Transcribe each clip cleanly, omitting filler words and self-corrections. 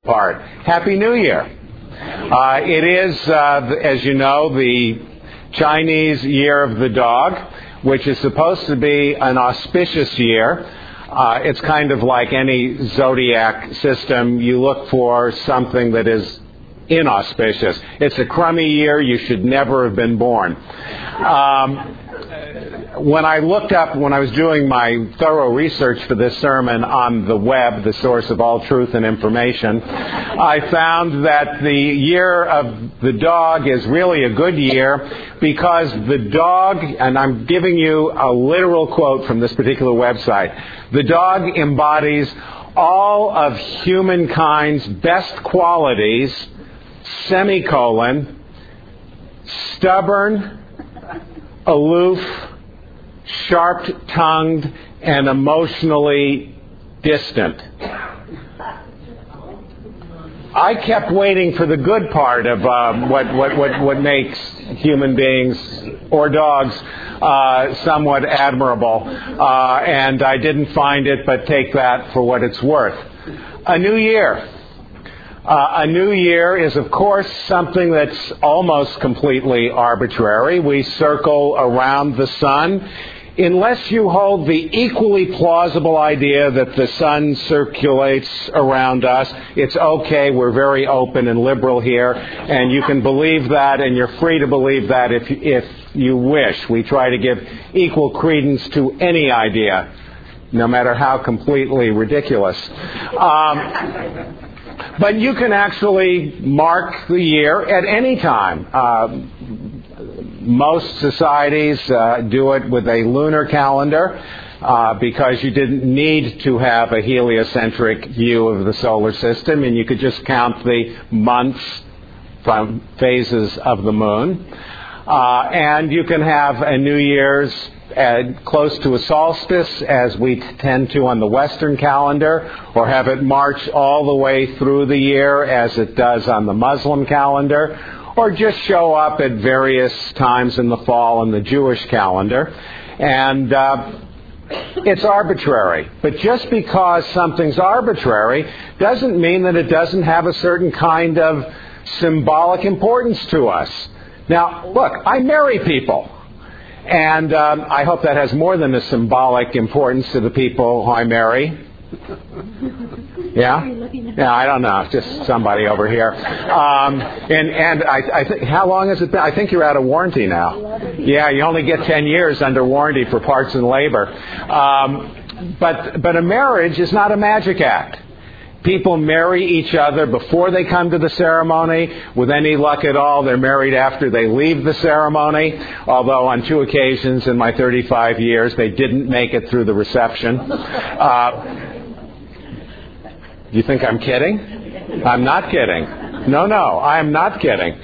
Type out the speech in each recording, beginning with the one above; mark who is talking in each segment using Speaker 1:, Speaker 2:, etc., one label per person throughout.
Speaker 1: part. Happy New Year. It is, as you know, the Chinese Year of the Dog, which is supposed to be an auspicious year. It's kind of like any zodiac system. You look for something that is inauspicious. It's a crummy year. You should never have been born. When I was doing my thorough research for this sermon on the web, the source of all truth and information, I found that the year of the dog is really a good year because the dog, and I'm giving you a literal quote from this particular website, the dog embodies all of humankind's best qualities, semicolon, stubborn, aloof, sharp-tongued, and emotionally distant. I kept waiting for the good part of what makes human beings or dogs somewhat admirable, and I didn't find it, but take that for what it's worth. A new year. A new year is, of course, something that's almost completely arbitrary. We circle around the sun. Unless you hold the equally plausible idea that the sun circulates around us, it's okay, we're very open and liberal here, and you can believe that, and you're free to believe that if you wish. We try to give equal credence to any idea, no matter how completely ridiculous. But you can actually mark the year at any time. Most societies do it with a lunar calendar because you didn't need to have a heliocentric view of the solar system, and you could just count the months from phases of the moon. And you can have a New Year's close to a solstice, as we tend to on the Western calendar, or have it march all the way through the year, as it does on the Muslim calendar, or just show up at various times in the fall in the Jewish calendar. And it's arbitrary. But just because something's arbitrary doesn't mean that it doesn't have a certain kind of symbolic importance to us. Now, look, I marry people. And I hope that has more than a symbolic importance to the people I marry. Yeah? Yeah, I don't know. Just somebody over here. And I think, how long has it been? I think you're out of warranty now. Yeah, you only get 10 years under warranty for parts and labor. But a marriage is not a magic act. People marry each other before they come to the ceremony. With any luck at all, they're married after they leave the ceremony. Although on 2 occasions in my 35 years, they didn't make it through the reception. You think I'm kidding? I'm not kidding. No, I am not kidding.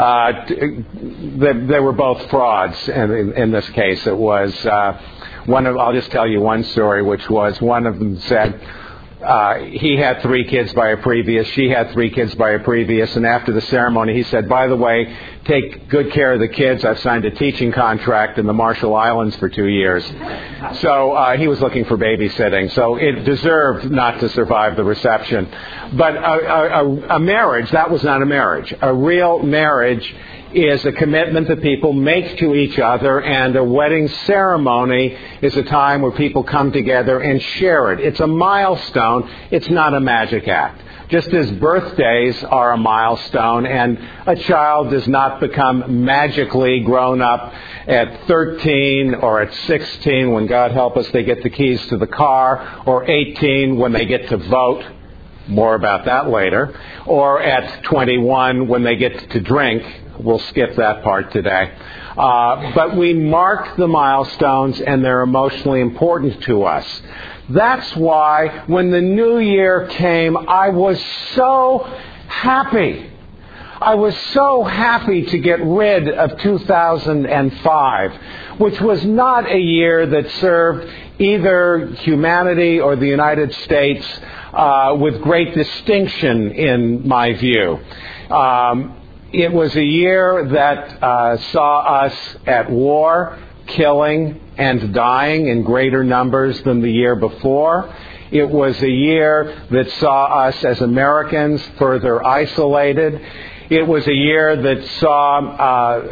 Speaker 1: They were both frauds, and in this case, it was I'll just tell you one story, which was one of them said, he had 3 kids by a previous, she had 3 kids by a previous, and after the ceremony he said, by the way, take good care of the kids. I've signed a teaching contract in the Marshall Islands for 2 years. So he was looking for babysitting, so it deserved not to survive the reception. But a marriage, that was not a marriage. A real marriage is a commitment that people make to each other, and a wedding ceremony is a time where people come together and share it. It's a milestone. It's not a magic act. Just as birthdays are a milestone, and a child does not become magically grown up at 13 or at 16 when, God help us, they get the keys to the car, or 18 when they get to vote. More about that later. Or at 21 when they get to drink. We'll skip that part today. But we mark the milestones, and they're emotionally important to us. That's why when the new year came, I was so happy. I was so happy to get rid of 2005, which was not a year that served either humanity or the United States with great distinction, in my view. It was a year that saw us at war, killing and dying in greater numbers than the year before. It was a year that saw us as Americans further isolated. It was a year that saw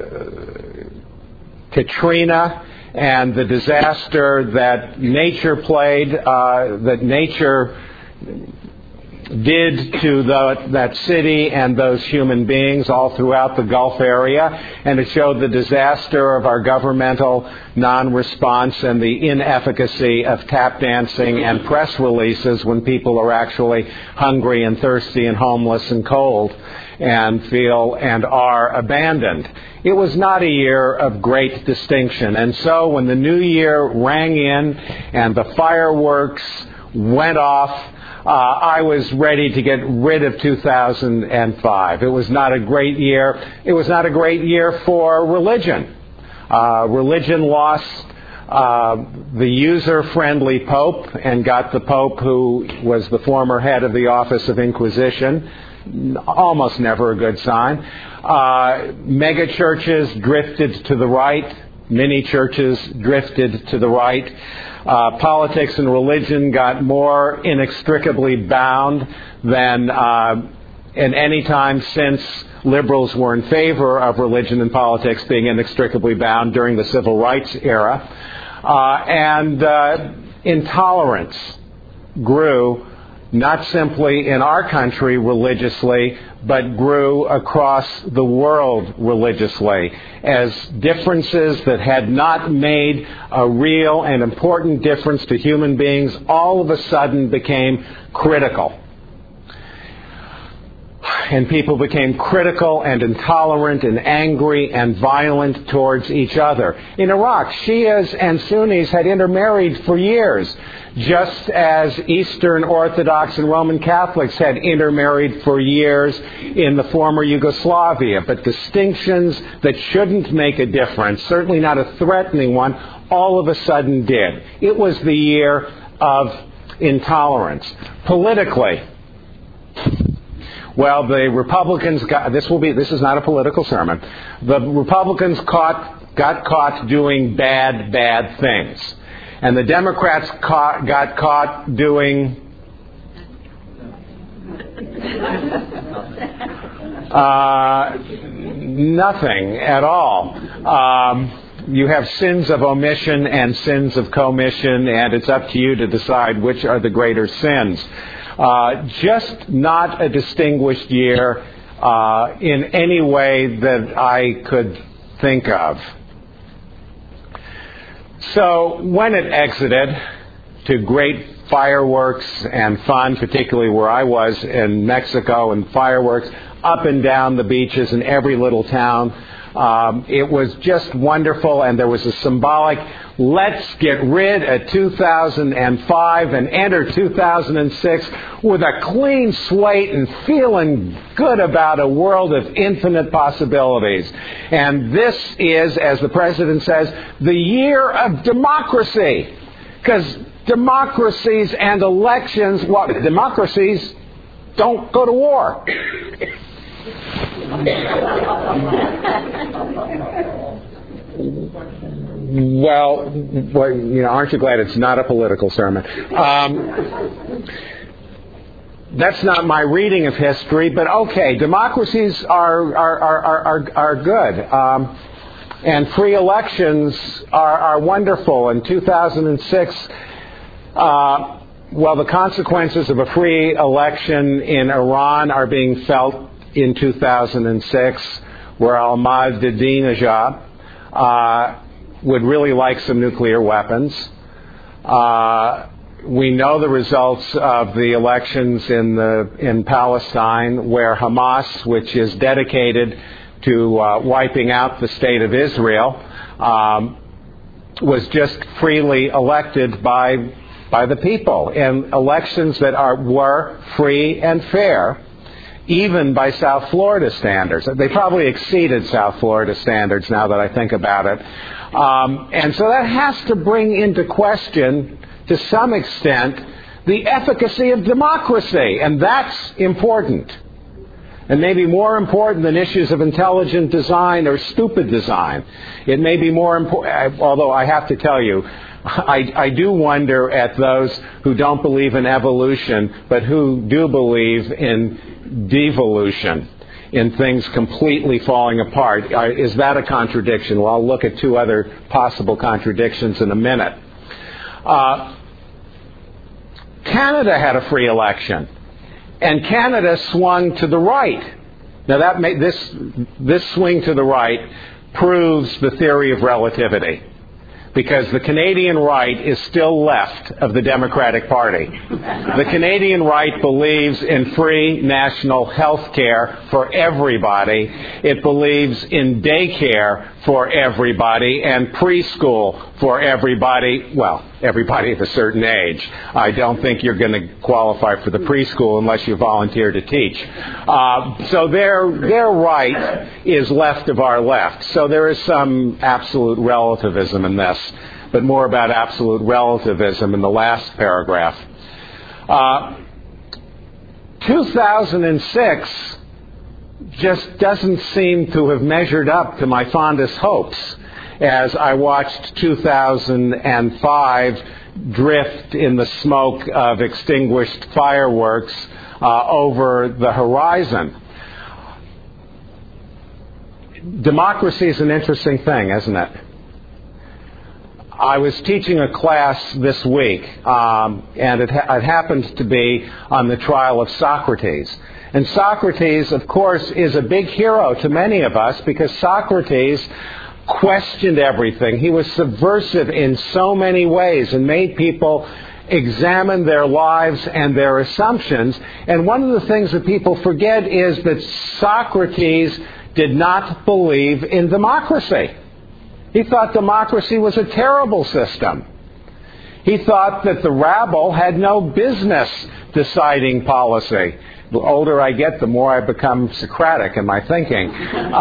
Speaker 1: Katrina and the disaster that nature did to that city and those human beings all throughout the Gulf area. And it showed the disaster of our governmental non-response and the inefficacy of tap dancing and press releases when people are actually hungry and thirsty and homeless and cold and feel and are abandoned. It was not a year of great distinction. And so when the new year rang in and the fireworks went off, I was ready to get rid of 2005. It was not a great year. It was not a great year for religion. Religion lost the user-friendly Pope and got the Pope who was the former head of the Office of Inquisition. Almost never a good sign. Mega churches drifted to the right. Mini churches drifted to the right. Politics and religion got more inextricably bound than in any time since liberals were in favor of religion and politics being inextricably bound during the civil rights era. And intolerance grew not simply in our country religiously, but grew across the world religiously, as differences that had not made a real and important difference to human beings all of a sudden became critical. And people became critical and intolerant and angry and violent towards each other. In Iraq, Shias and Sunnis had intermarried for years, just as Eastern Orthodox and Roman Catholics had intermarried for years in the former Yugoslavia. But distinctions that shouldn't make a difference, certainly not a threatening one, all of a sudden did. It was the year of intolerance. Politically, well, the Republicans this is not a political sermon. The Republicans got caught doing bad things. And the Democrats got caught doing nothing at all. You have sins of omission and sins of commission, and it's up to you to decide which are the greater sins. Just not a distinguished year in any way that I could think of. So when it exited to great fireworks and fun, particularly where I was in Mexico, and fireworks up and down the beaches in every little town, it was just wonderful, and there was a symbolic, let's get rid of 2005 and enter 2006 with a clean slate and feeling good about a world of infinite possibilities. And this is, as the President says, the year of democracy. Because democracies and elections, democracies don't go to war. Well, aren't you glad it's not a political sermon? That's not my reading of history, but okay, democracies are good, and free elections are wonderful. In 2006, the consequences of a free election in Iran are being felt in 2006, where Ahmadinejad would really like some nuclear weapons. We know the results of the elections in Palestine, where Hamas, which is dedicated to wiping out the state of Israel, was just freely elected by the people in elections that were free and fair, even by South Florida standards. They probably exceeded South Florida standards now that I think about it. And so that has to bring into question, to some extent, the efficacy of democracy. And that's important. And maybe more important than issues of intelligent design or stupid design. It may be more important, although I have to tell you, I do wonder at those who don't believe in evolution, but who do believe in devolution, in things completely falling apart. Is that a contradiction? Well, I'll look at two other possible contradictions in a minute. Canada had a free election, and Canada swung to the right. Now, this swing to the right proves the theory of relativity, because the Canadian right is still left of the Democratic Party. The Canadian right believes in free national health care for everybody. It believes in daycare for everybody and preschool for everybody. Well, everybody of a certain age. I don't think you're going to qualify for the preschool unless you volunteer to teach. So their right is left of our left. So there is some absolute relativism in this, but more about absolute relativism in the last paragraph. 2006 just doesn't seem to have measured up to my fondest hopes as I watched 2005 drift in the smoke of extinguished fireworks over the horizon. Democracy is an interesting thing, isn't it? I was teaching a class this week, and it happened to be on the trial of Socrates. And Socrates, of course, is a big hero to many of us because Socrates questioned everything. He was subversive in so many ways and made people examine their lives and their assumptions. And one of the things that people forget is that Socrates did not believe in democracy. He thought democracy was a terrible system. He thought that the rabble had no business deciding policy. The older I get, the more I become Socratic in my thinking.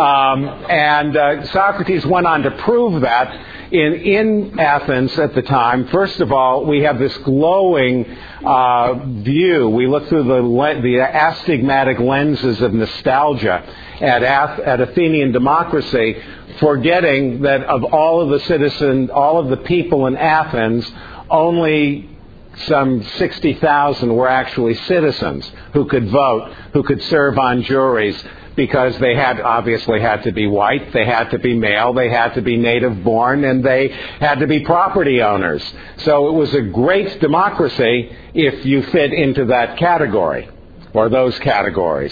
Speaker 1: Socrates went on to prove that in Athens at the time. First of all, we have this glowing view. We look through the astigmatic lenses of nostalgia at Athenian democracy, forgetting that of all of the citizens, all of the people in Athens, only some 60,000 were actually citizens who could vote, who could serve on juries, because they obviously had to be white, they had to be male, they had to be native born, and they had to be property owners. So it was a great democracy if you fit into that category, or those categories.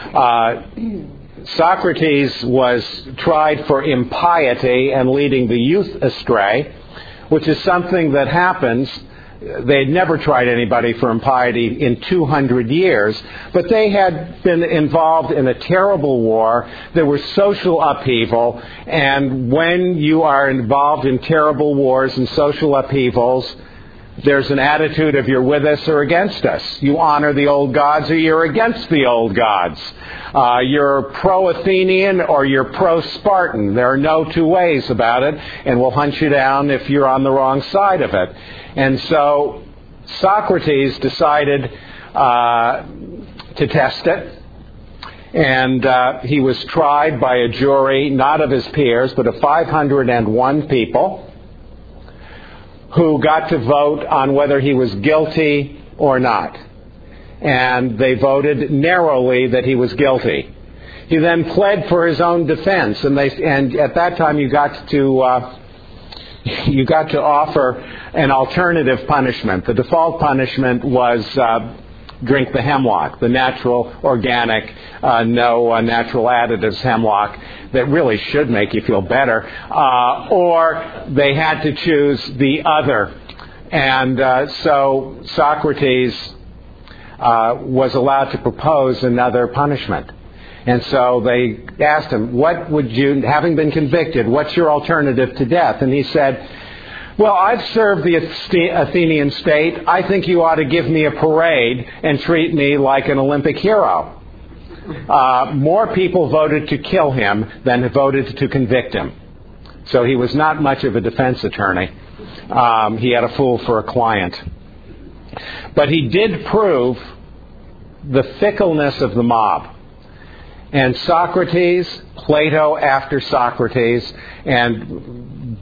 Speaker 1: Socrates was tried for impiety and leading the youth astray, which is something that happens. They'd never tried anybody for impiety in 200 years, but they had been involved in a terrible war. There was social upheaval, and when you are involved in terrible wars and social upheavals, there's an attitude of you're with us or against us. You honor the old gods or you're against the old gods. You're pro-Athenian or you're pro-Spartan. There are no two ways about it, and we'll hunt you down if you're on the wrong side of it. And so Socrates decided to test it, and he was tried by a jury, not of his peers, but of 501 people, who got to vote on whether he was guilty or not. And they voted narrowly that he was guilty. He then pled for his own defense, and at that time you got to offer an alternative punishment. The default punishment was drink the hemlock, the natural, organic, no natural additives hemlock that really should make you feel better. Or they had to choose the other. And so Socrates was allowed to propose another punishment. And so they asked him, having been convicted, what's your alternative to death? And he said, well, I've served the Athenian state. I think you ought to give me a parade and treat me like an Olympic hero. More people voted to kill him than voted to convict him. So he was not much of a defense attorney. He had a fool for a client. But he did prove the fickleness of the mob. And Socrates, Plato after Socrates, and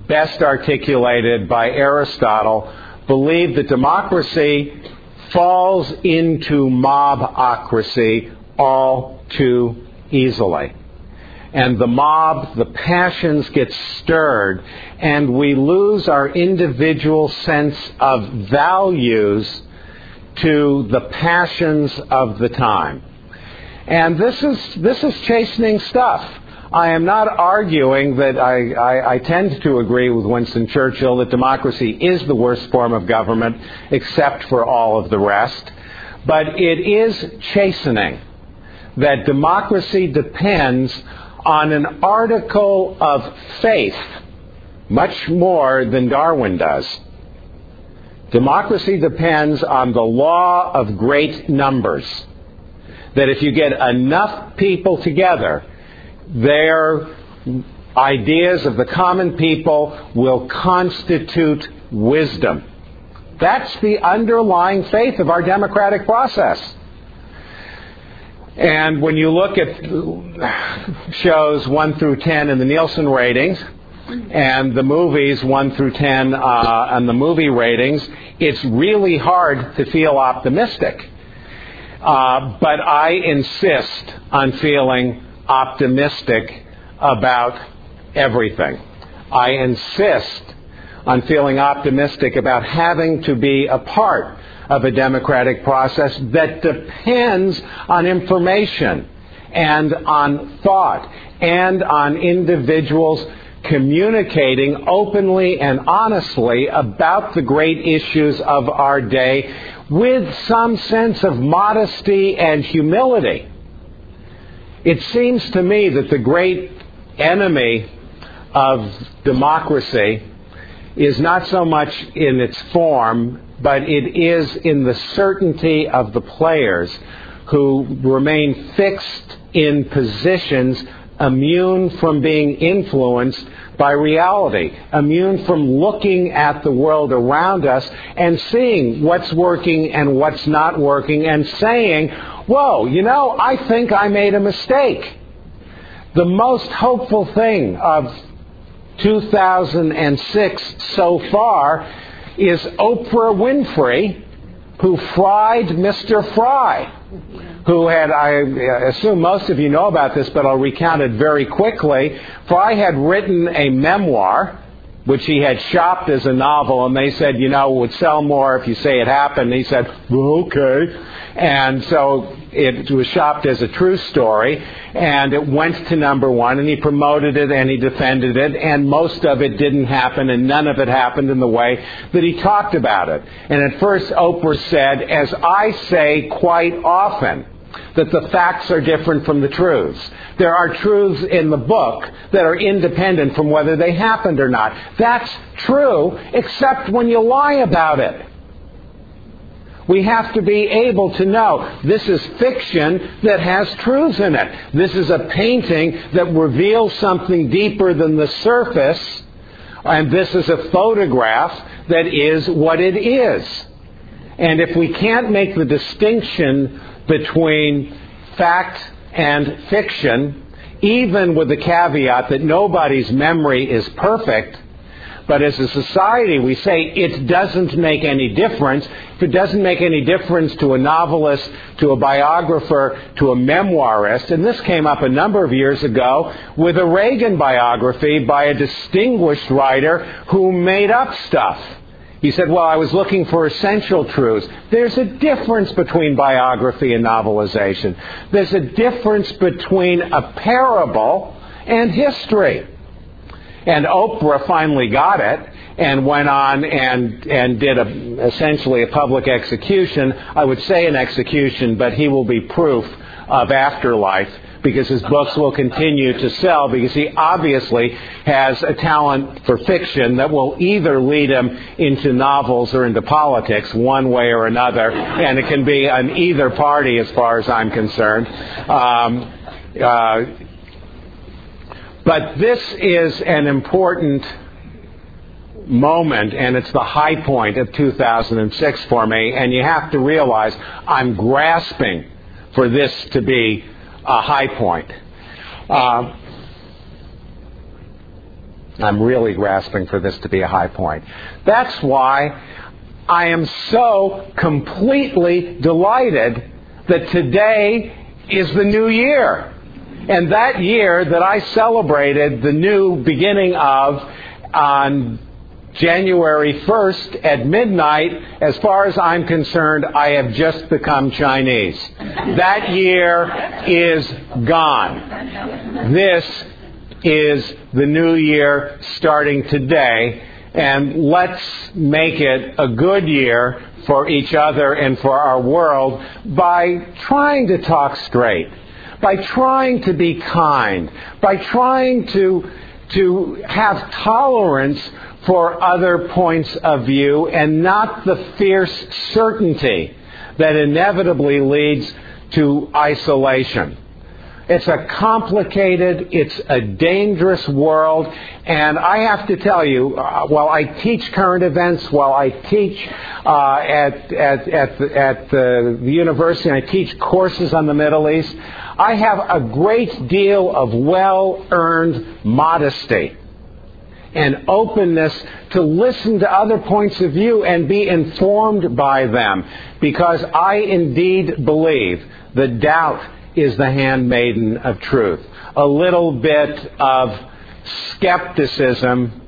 Speaker 1: best articulated by Aristotle, believed that democracy falls into mobocracy all too easily. And the mob, the passions get stirred, and we lose our individual sense of values to the passions of the time. And this is chastening stuff. I am not arguing that I tend to agree with Winston Churchill that democracy is the worst form of government except for all of the rest. But it is chastening that democracy depends on an article of faith much more than Darwin does. Democracy depends on the law of great numbers. That if you get enough people together, their ideas of the common people will constitute wisdom. That's the underlying faith of our democratic process. And when you look at shows 1 through 10 in the Nielsen ratings, and the movies 1 through 10 on the movie ratings, it's really hard to feel optimistic. But I insist on feeling optimistic about everything. I insist on feeling optimistic about having to be a part of a democratic process that depends on information and on thought and on individuals communicating openly and honestly about the great issues of our day with some sense of modesty and humility. It seems to me that the great enemy of democracy is not so much in its form, but it is in the certainty of the players who remain fixed in positions immune from being influenced by reality, immune from looking at the world around us and seeing what's working and what's not working and saying, whoa, I think I made a mistake. The most hopeful thing of 2006 so far is Oprah Winfrey, who fried Mr. Fry, who had, I assume most of you know about this, but I'll recount it very quickly. Fry had written a memoir, which he had shopped as a novel, and they said, it would sell more if you say it happened. And he said, well, okay. And so it was shopped as a true story, and it went to number one, and he promoted it, and he defended it, and most of it didn't happen, and none of it happened in the way that he talked about it. And at first, Oprah said, as I say quite often, that the facts are different from the truths. There are truths in the book that are independent from whether they happened or not. That's true, except when you lie about it. We have to be able to know this is fiction that has truths in it. This is a painting that reveals something deeper than the surface. And this is a photograph that is what it is. And if we can't make the distinction between fact and fiction, even with the caveat that nobody's memory is perfect, but as a society we say it doesn't make any difference. If it doesn't make any difference to a novelist, to a biographer, to a memoirist, and this came up a number of years ago with a Reagan biography by a distinguished writer who made up stuff. He said, well, I was looking for essential truths. There's a difference between biography and novelization. There's a difference between a parable and history. And Oprah finally got it and went on and did essentially a public execution. I would say an execution, but he will be proof of afterlife, because his books will continue to sell, because he obviously has a talent for fiction that will either lead him into novels or into politics, one way or another, and it can be on either party as far as I'm concerned. But this is an important moment, and it's the high point of 2006 for me, and you have to realize I'm grasping for this to be a high point. I'm really grasping for this to be a high point. That's why I am so completely delighted that today is the new year. And that year that I celebrated the new beginning of on January 1st at midnight, as far as I'm concerned, I have just become Chinese. That year is gone. This is the new year starting today, and let's make it a good year for each other and for our world by trying to talk straight, by trying to be kind, by trying to have tolerance for other points of view and not the fierce certainty that inevitably leads to isolation. It's a complicated, it's a dangerous world, and I have to tell you, while I teach current events, while I teach at the university, and I teach courses on the Middle East, I have a great deal of well-earned modesty and openness to listen to other points of view and be informed by them, because I indeed believe that doubt is the handmaiden of truth. A little bit of skepticism,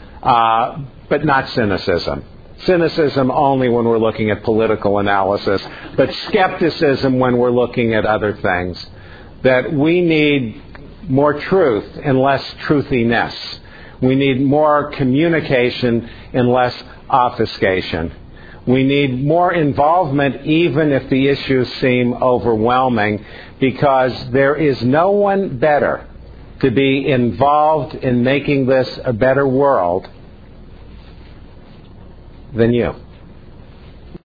Speaker 1: but not cynicism. Cynicism only when we're looking at political analysis, but skepticism when we're looking at other things. That we need more truth and less truthiness. We need more communication and less obfuscation. We need more involvement even if the issues seem overwhelming, because there is no one better to be involved in making this a better world than you.